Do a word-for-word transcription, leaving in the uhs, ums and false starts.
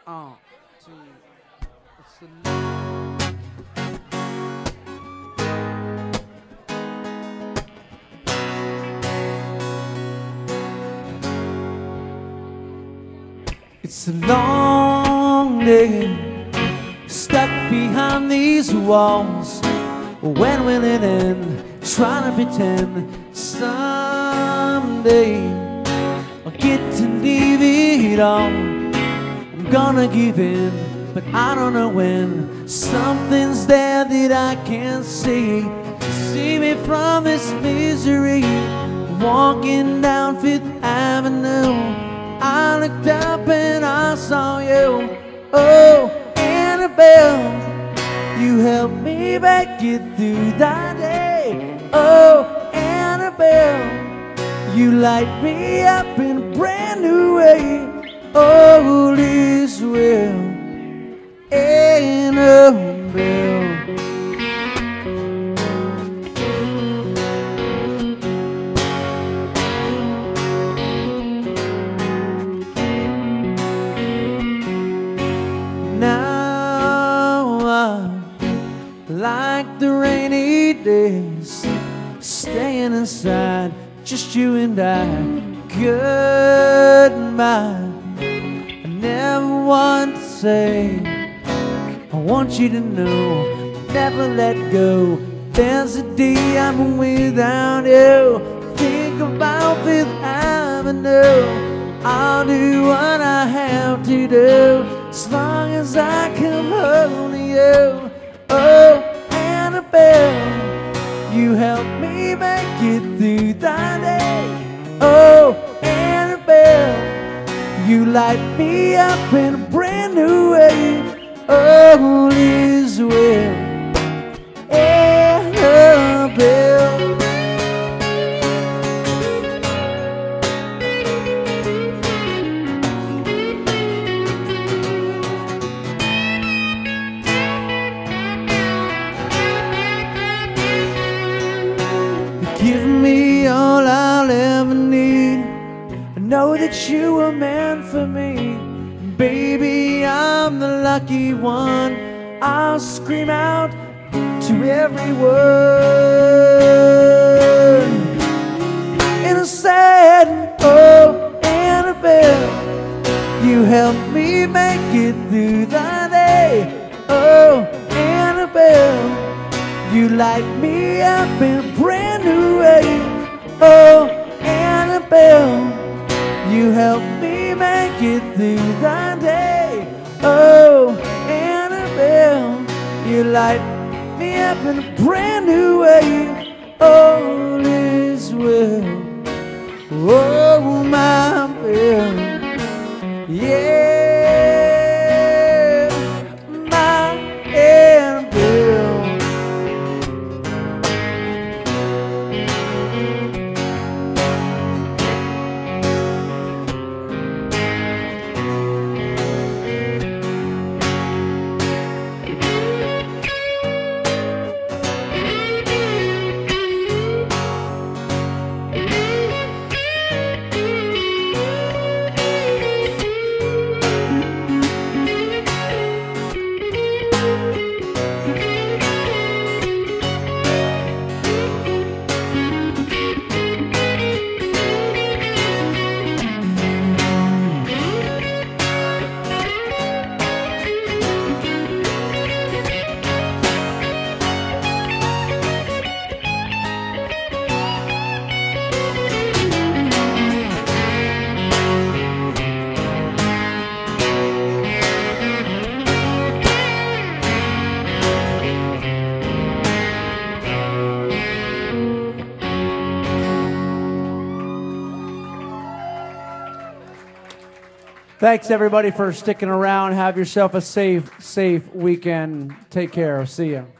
Uh, two, it's a It's a long day, stuck behind these walls. When will it end? Trying to pretend someday I'll get to leave it all. I'm gonna give in, but I don't know when. Something's there that I can't see. See me from this misery. Walking down Fifth Avenue, I looked up and I saw you. Oh, Annabelle, you helped me back get through that day. Oh, Annabelle, you light me up in a brand new way. All is well, Annabelle. Now I like the rainy days, staying inside, just you and I. Goodbye. I never want to say, I want you to know, never let go. There's a day I'm without you. Think about Fifth Avenue. I'll do what I have to do, as long as I come home to you. Oh, Annabelle, you helped me make it through that day. Oh, Annabelle, you light me up in a brand new way. All is well, Annabelle. Give me all I'll ever need. I know that you were meant for me. Baby, I'm the lucky one. I'll scream out to every word in a sad, oh, Annabelle, you helped me make it through the day. Oh, Annabelle, you light me up in a brand new way. Oh, Annabelle, you helped me make it through the day. Oh, Annabelle, you light me up in a brand new way. All is well. Oh, my belle, yeah, my Annabelle. Thanks, everybody, for sticking around. Have yourself a safe, safe weekend. Take care. See you.